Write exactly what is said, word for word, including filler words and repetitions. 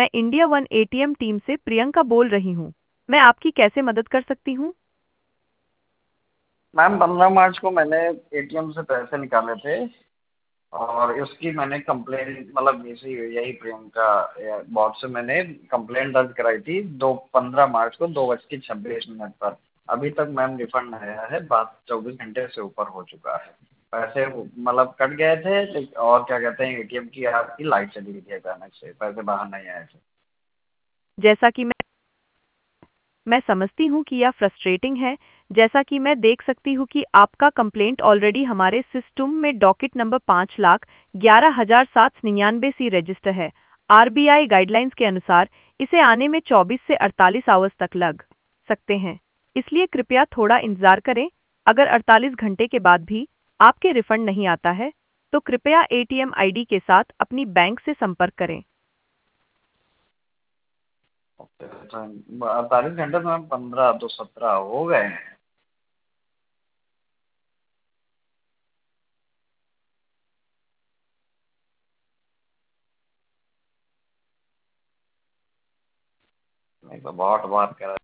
मैं India one ATM team से प्रियंका बोल रही हूँ। मैं आपकी कैसे मदद कर सकती हूँ? मैम पंद्रह मार्च को मैंने एटीएम से पैसे निकाले थे और इसकी मैंने कंप्लेन मतलब इसी यही प्रियंका बॉट से मैंने कंप्लेन दर्ज कराई थी दो पंद्रह मार्च को दो बज के छब्बीस मिनट पर। अभी तक मैम रिफंड आया है, बात चौबीस घंटे से ऊपर हो चुका है। पैसे मतलब कट गए थे लेकिन- और क्या कहते हैं एटीएम की आपकी लाइट चली गई थी अचानक से, पैसे बाहर नहीं आए थे। जैसा कि मैं मैं समझती हूँ कि यह फ्रस्ट्रेटिंग है। जैसा कि मैं देख सकती हूँ कि आपका कंप्लेंट ऑलरेडी हमारे सिस्टम में डॉकेट नंबर पाँच लाख ग्यारह हजार सात सौ निन्यानवे सी रजिस्टर है। आरबीआई गाइडलाइंस के अनुसार इसे आने में चौबीस से अड़तालीस आवर्स तक लग सकते हैं, इसलिए कृपया थोड़ा इंतजार करें। अगर अड़तालीस घंटे के बाद भी आपके रिफंड नहीं आता है, तो कृपया एटीएम आईडी के साथ अपनी बैंक से संपर्क करें। अड़तालीस घंटे तो मैम पंद्रह तो सत्रह हो गए हैं। नहीं तो बहुत बात कर